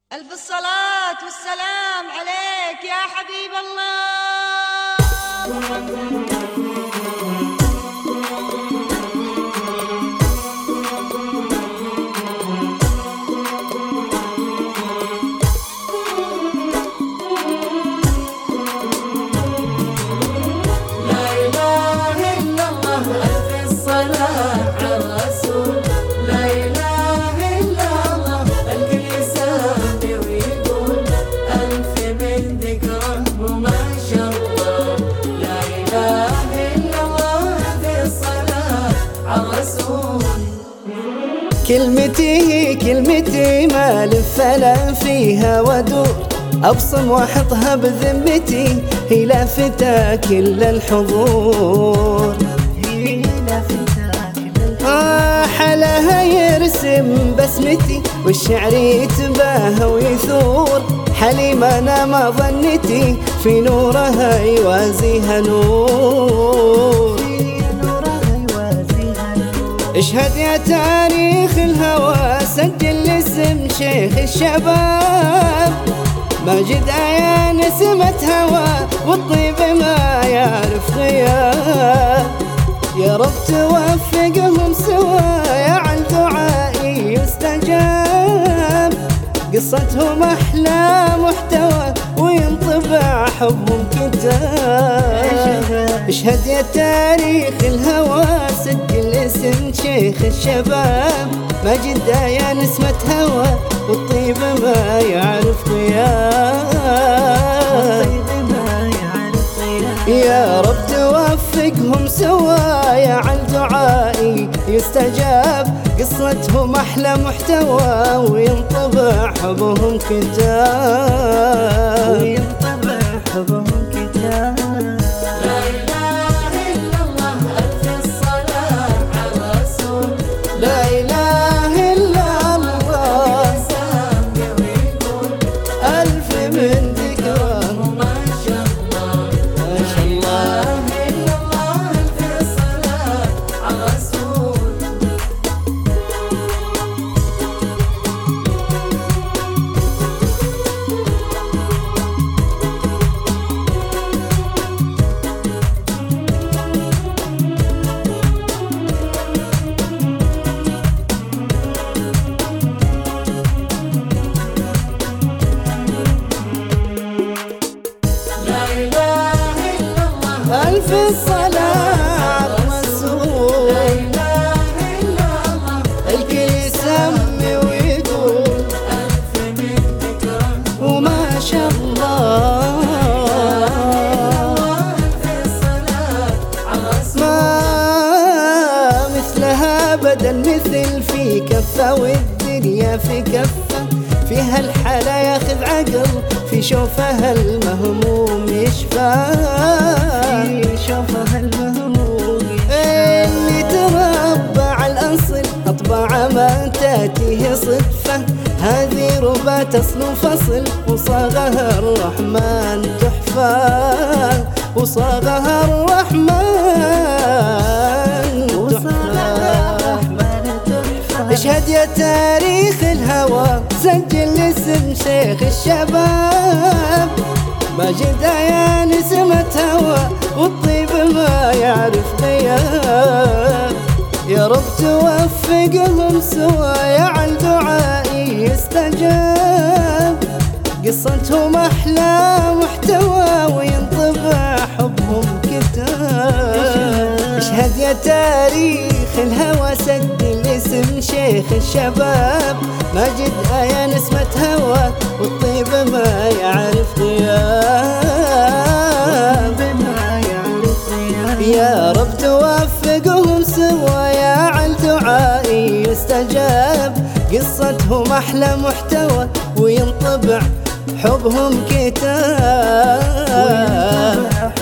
ألف الصلاة والسلام عليك يا حبيب الله. كلمتي ما لفلا فيها ودور، أبصم واحطها بذمتي هي لافتة كل الحضور. حلاها يرسم بسمتي والشعر يتباهى ويثور، حليمة أنا ما ظنتي في نورها يوازيها نور. اشهد يا تاريخ الهوى سجل اسم شيخ الشباب، ماجد آية نسمة هوى والطيب ما يعرف غياب. يا رب توفقهم سوايا عن دعائي يستجاب، قصتهم أحلى محتوى وينطبع حبهم كتاب. اشهد يا تاريخ الهوى سجل اسم شيخ الشباب، ماجد آية نسمة هوى والطيب ما يعرف غياب. يا رب توفقهم سوايا عن دعائي يستجاب، قصتهم أحلى محتوى وينطبع حبهم كتاب. لا إله إلا الله ألف الصلاة على الرسول. لا إله إلا الله ألف من ذكره ما شاء الله. ما شاء الله. إلا الله ألف الصلاة على الرسول. ألف الصلاة على الرسول. لا إله إلا الله الكل يسمي ويقول ألف من ذكره وما شاء الله. ألف الصلاة على الرسول. ما مثلها أبدا مثل في كفة والدنيا في كفة، فيها الحلا ياخذ عقل في شوفها المهموم يشفى. اللي تربى على الأصل أطبع ما تاتيه صدفة، هذه ربا تصل فصل وصاغها الرحمن تحفة. وصاغها الرحمن تحفة. اشهد يا تاريخ الهوى سجل اسم شيخ الشباب، ماجد آية نسمة هوى والطيب ما يعرف غياب. يا رب توفقهم سوايا عن دعائي يستجاب، قصتهم أحلى محتوى وينطبع حبهم كتاب. اشهد يا تاريخ الهوى سجل اسم شيخ الشباب، ماجد آية نسمة هوى والطيب ما يعرف غياب. يا رب توفقهم سوايا عن دعائي يستجاب، قصتهم أحلى محتوى وينطبع حبهم كتاب.